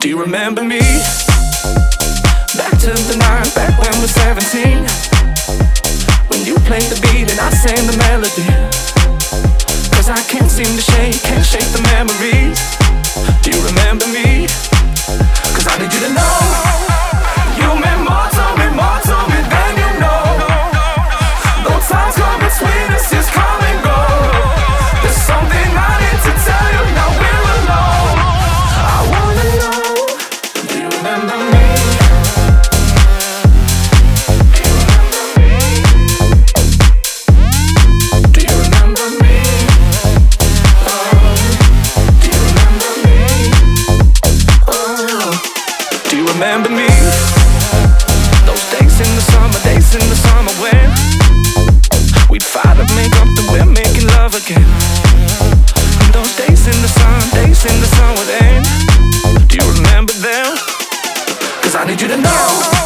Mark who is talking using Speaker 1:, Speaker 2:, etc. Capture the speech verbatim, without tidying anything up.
Speaker 1: Do you remember me? Back to the night, back when we're seventeen, when you played the beat and I sang the melody. Cause I can't seem to shake, can't shake the memories. Do you remember me? Cause I need you to know you meant more to me, more to me than you know. Though times come between us, just come and go. There's something I need to tell you, now we're alone. I wanna know, do you remember me? Do you remember me? Oh, do you remember me? Oh, do you remember me? Those days in the summer, days in the summer when we'd fight and make up that we're making love again. And those days in the sun, days in the sun would end. Do you remember them? Cause I need you to know